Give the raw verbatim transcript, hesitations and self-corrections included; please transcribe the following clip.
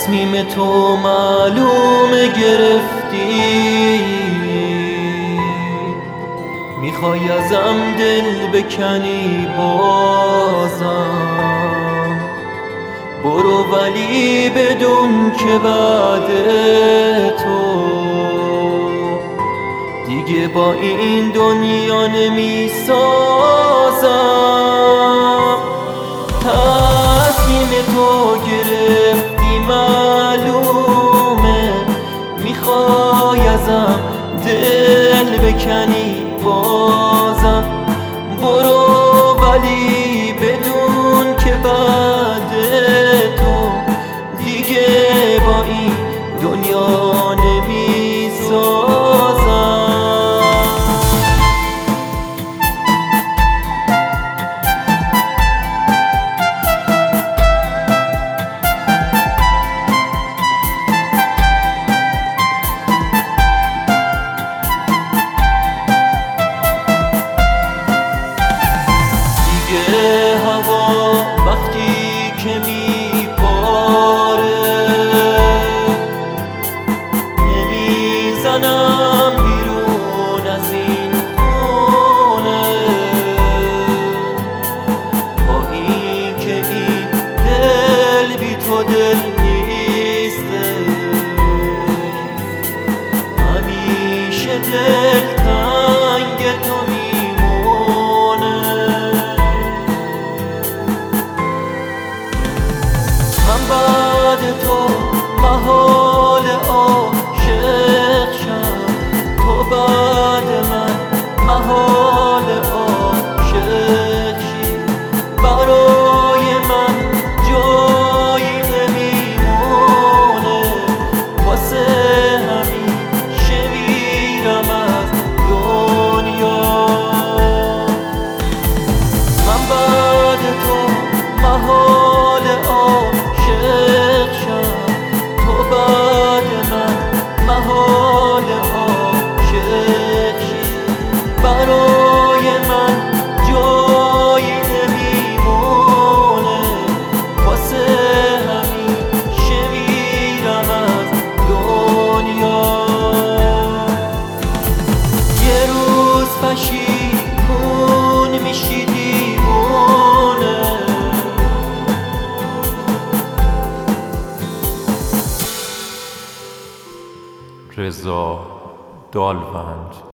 تصمیم تو معلومه گرفتی، میخوای ازم دل بکنی بازم، برو ولی بدون که بعد تو دیگه با این دنیا نمیسازم. تصمیم تو گرفتی معلومه، میخوای ازم دل بکنی بازم، برو ولی بدون که بعد تو دیگه با این دنیا نمیسازم. هوا وقتی که میباره نمیزنم بیرون از این خونه، با این که این دل بی تو دل نیسته، همیشه دل تنگ تو میمونه. من بعد تو محال عاشق شم، تو بعد من محال عاشق شی، برای من جایی نمیمونه، واسه همیشه میرم از دنیا. من بعد تو محال عاشق شم، تو بعد من محال عاشق شی، برای من جایی نمیمونه، واسه همیشه میرم از دنیا. یه روز پشیمون میشی دیوونه، رضا دالوند.